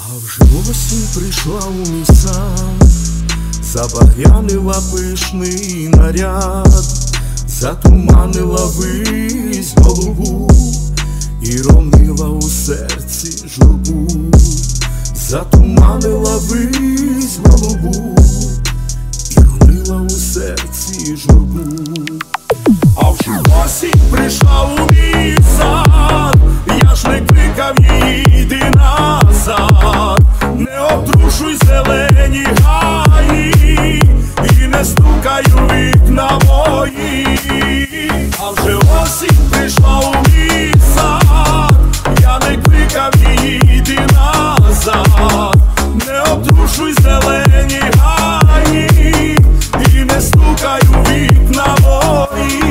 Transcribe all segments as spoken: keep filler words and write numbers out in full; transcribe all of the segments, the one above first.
вже осінь прийшла у мій сад, забагрянила пишний наряд, затуманила вись голубу і ронила у серці журбу, затуманила вись голубу і ронила у серці журбу. А вже осінь прийшла у мій сад, я ж не кликав її, йди назад, не обтрушуй зелені гаї і не стукай у вікна мої. А вже осінь прийшла у мій сад, я не кликав її, йди назад, не обтрушуй зелені гаї і не стукай у вікна мої.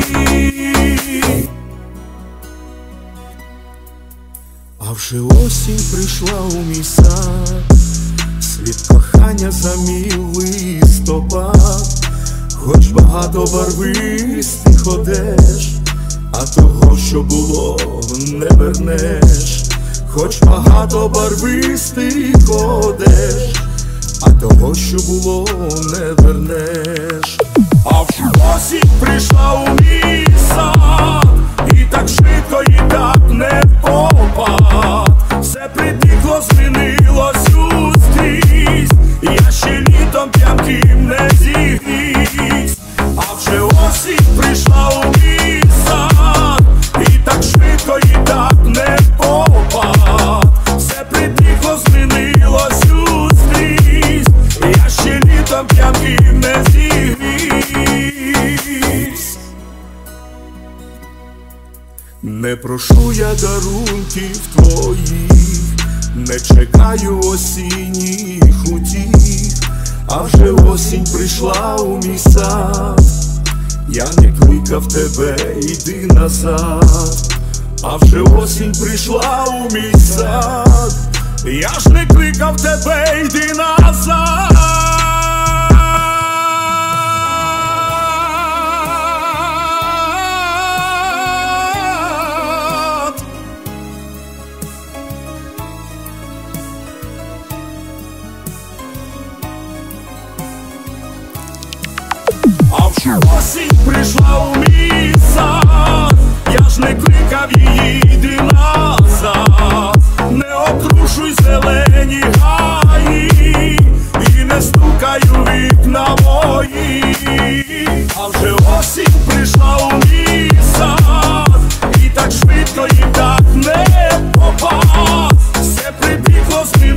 А вже осінь прийшла у мій сад, світ кохання замів листопад, хоч багато барвистих одеж, а того, що було, не вернеш, хоч багато барвистих одеж, а того, що було, не вернеш. А вже осінь прийшла у мій сад, і так швидко, і так не попад, все притихло, змінилось ускрізь, я ще літом п'янким не зігрівсь. А вже осінь прийшла у мій сад, і так швидко, і так не попад, все притихло, змінилось ускрізь, я ще літом п'янким не зігрівсь. Не прошу я дарунків твоїх, не чекаю осінніх утіх, а вже осінь прийшла у мій сад, я не кликав тебе, йди назад. А вже осінь прийшла у мій сад, я ж не кликав тебе, йди назад. А вже осінь прийшла у мій сад, я ж не кликав її, йди назад, не обтрушуй зелені гаї і не стукай у вікна мої. А вже осінь прийшла у мій сад, і так швидко, і так не попад, все прибігло, змінилось